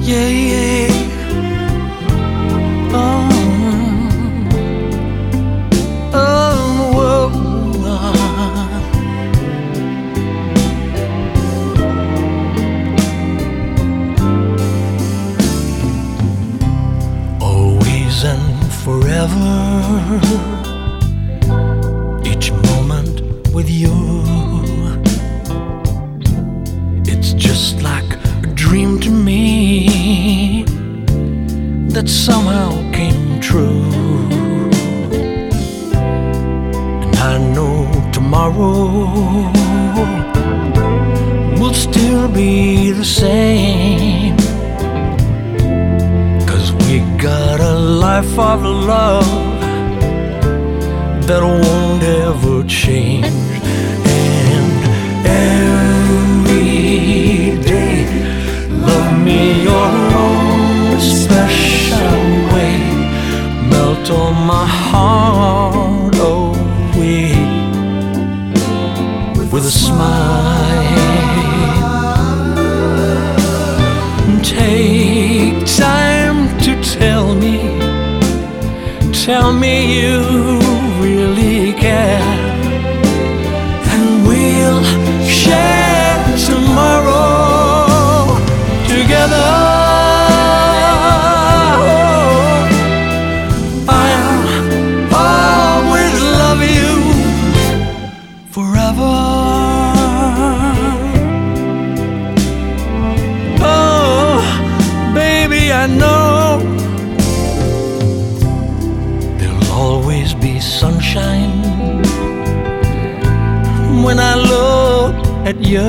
Yeah, yeah. Oh, oh, always and forever, each moment with you, it's just like a dream to me that somehow came true. And I know tomorrow will still be the same, 'cause we got a life of love that won't ever change. And every day, love me your own special way, melt all my heart away with a smile. Take time to tell me you really care, and we'll share tomorrow together. I'll always love you forever. Oh, baby, I know there'll always be sunshine when I look at you.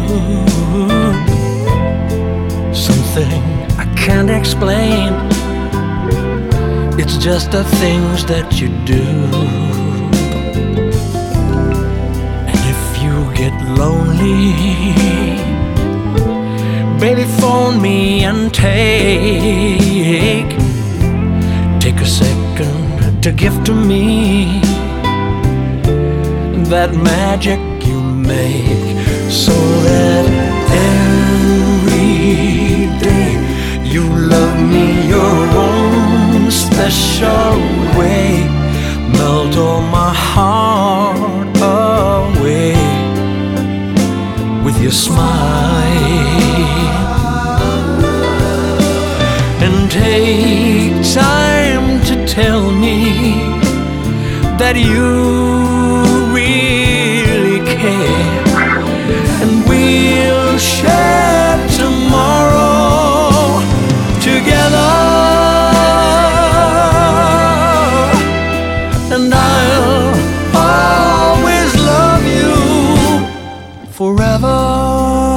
Something I can't explain, it's just the things that you do. And if you get lonely, baby, phone me and take a second to give to me that magic you make, so that every day you love me your own special way, melt all my heart away with your smile. And take time to tell me that you really care, and we'll share tomorrow together. And I'll always love you forever.